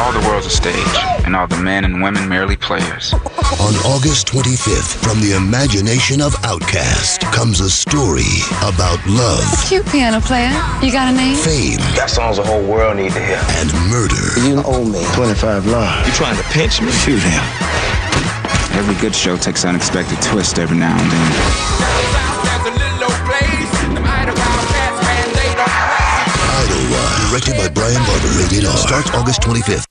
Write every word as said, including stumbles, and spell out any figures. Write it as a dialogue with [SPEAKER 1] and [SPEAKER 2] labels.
[SPEAKER 1] All the world's a stage, and all the men and women merely players.
[SPEAKER 2] On August twenty-fifth, from the imagination of Outkast, comes a story about love.
[SPEAKER 3] Cute piano player. You got a name?
[SPEAKER 2] Fame.
[SPEAKER 4] That song's the whole world need to hear.
[SPEAKER 2] And murder.
[SPEAKER 4] You owe me twenty-five lives. You trying to pinch me? Shoot him.
[SPEAKER 1] Every good show takes an unexpected twist every now and then.
[SPEAKER 2] Idlewild, directed by Brian Barber, rated R. Starts August twenty-fifth.